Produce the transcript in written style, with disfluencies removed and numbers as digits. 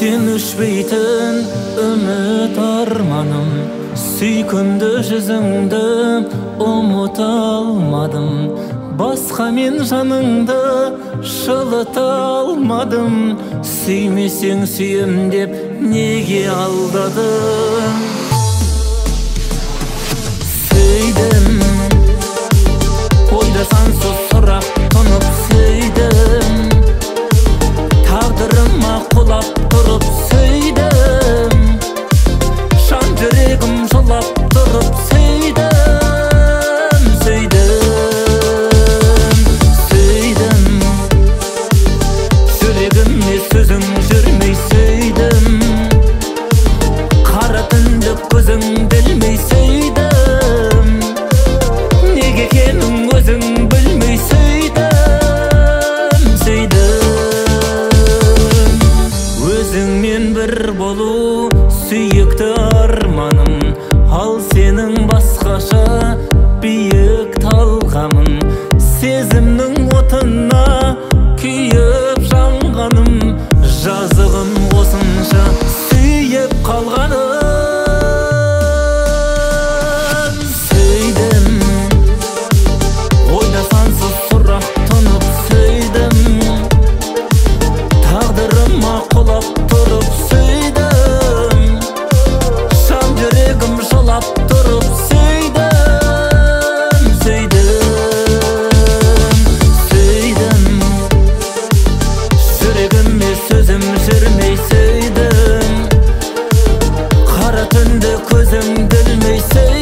Sen öşbeytin ümit armanım, süykündü yüzüңді umuta almadım. Басқа мен жаныңды жылыта алмадым. Сүймесең сүйем деп неге алдадың? Сөйдім, ойда сансыз сұрақ тұнып сөйдім. Тағдырыма құлап тұрып сөйдім. Жан жүрегім жылап тұрып сөйдім. Сөзің жүрмей сөйдім. Қара түнді көзің білмей сөйдім. Неге екенін өзің білмей сөйдім. Өзіңмен бір болу сүйікті арманым. Ал сенің басқаша биік талғамын. Сезімнің отына күйіп жанғаным. Жазығым осынша сүйіп қалғаным. Сөйдім, ойда сансыз сұрақ тұнып сөйдім. Тағдырыма құлап тұрып сөйдім. Жан жүрегім жылап тұрып сөйдім. Жүрегіме сөзім жүрмей сөйдім. Қара түнді көзім білмей сөйдім.